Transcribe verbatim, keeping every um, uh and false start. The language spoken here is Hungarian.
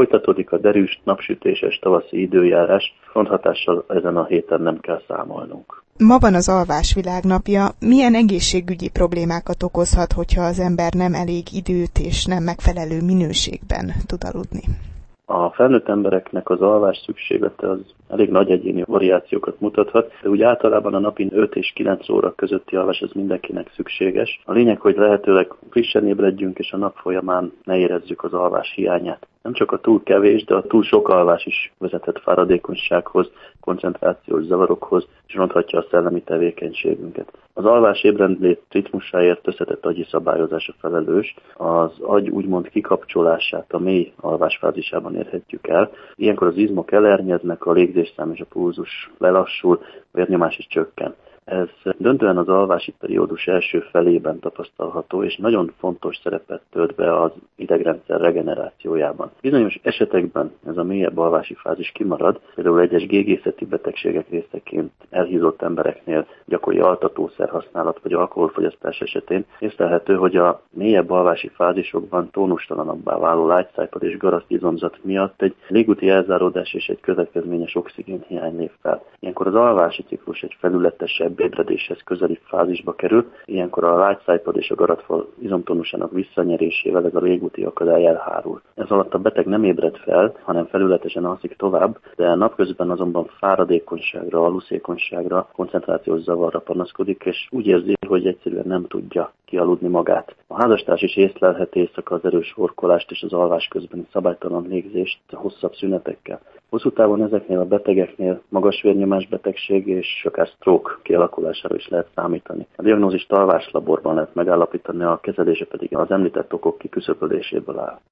folytatódik a derűs, napsütéses tavaszi időjárás, fronthatással ezen a héten nem kell számolnunk. Ma van az alvás világnapja. Milyen egészségügyi problémákat okozhat, hogyha az ember nem elég időt és nem megfelelő minőségben tud aludni? A felnőtt embereknek az alvás szükséglete az elég nagy egyéni variációkat mutathat, de úgy általában a napi öt és kilenc óra közötti alvás az mindenkinek szükséges. A lényeg, hogy lehetőleg frissen ébredjünk, és a nap folyamán ne érezzük az alvás hiányát. Nem csak a túl kevés, de a túl sok alvás is vezethet fáradékonysághoz, koncentrációs zavarokhoz, és ronthatja a szellemi tevékenységünket. Az alvás ébredlét ritmusáért összetett agyi szabályozása felelős, az agy úgymond kikapcsolását a mély alvásfázisában érhetjük el. Ilyenkor az izmok elernyednek, a légzésszám és a pulzus lelassul, a vérnyomás is csökken. Ez döntően az alvási periódus első felében tapasztalható, és nagyon fontos szerepet tölt be az idegrendszer regenerációjában. Bizonyos esetekben ez a mélyebb alvási fázis kimarad, például egyes gégészeti betegségek részeként elhízott embereknél, gyakori altatószer használat vagy alkoholfogyasztás esetén észlelhető, hogy a mélyebb alvási fázisokban tónustalanabbá váló lágyszájpad és garasztizomzat miatt egy légúti elzáródás és egy következményes oxigénhiány lép fel. Ilyenkor az alvási ciklus egy felületesebb ébredéshez közeli fázisba kerül, ilyenkor a lágyszájpad és a garatfal izomtónusának visszanyerésével ez a légúti akadály elhárul. Ez alatt a beteg nem ébred fel, hanem felületesen alszik tovább, de napközben azonban fáradékonyságra, aluszékonyságra, koncentrációs zavarra panaszkodik, és úgy érzi, hogy egyszerűen nem tudja kialudni magát. A házastárs is észlelhet éjszaka az erős horkolást és az alvás közbeni szabálytalan légzést hosszabb szünetekkel. Hosszú távon ezeknél a betegeknél magas vérnyomás betegség és akár stroke kialakulására is lehet számítani. A diagnózist alváslaborban lehet megállapítani, a kezelése pedig az említett okok kiküszöböléséből áll.